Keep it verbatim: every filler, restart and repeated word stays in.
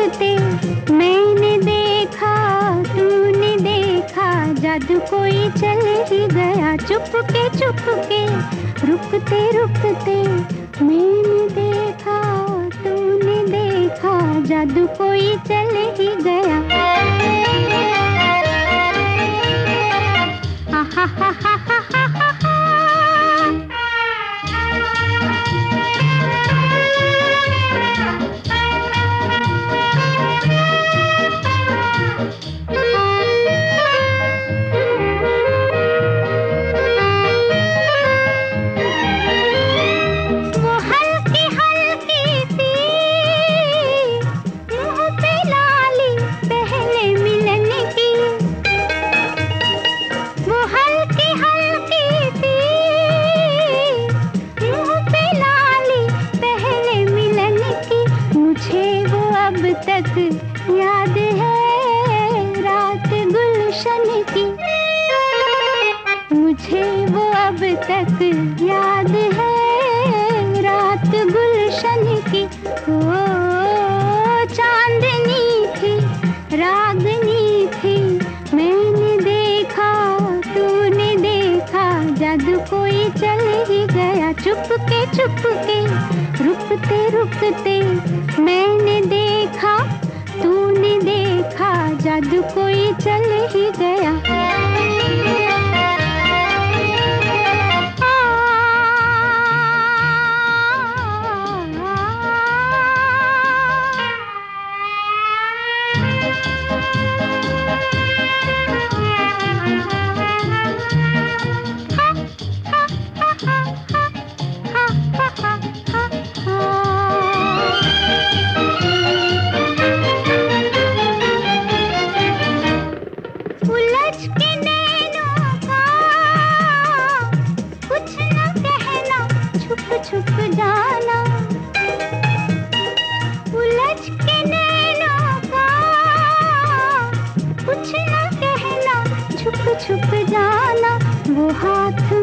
रुकते मैंने देखा, तूने देखा, जादू कोई चल ही गया। चुपके चुपके रुकते रुकते मैंने देखा, तूने देखा, जादू कोई चल ही गया। हा हा हा हा हा हा हा। तक याद है रात गुलशन की, मुझे वो अब तक याद है रात गुलशन की। ओ चांदनी थी, रागनी थी, मैंने देखा, तूने देखा, जादू कोई चल ही गया। चुपके चुपके रुकते रुकते मैंने देखा, तूने देखा, जादू कोई चल ही गया। छुप जाना, उलझ के नैनों का कुछ न कहना, छुप छुप जाना, वो हाथ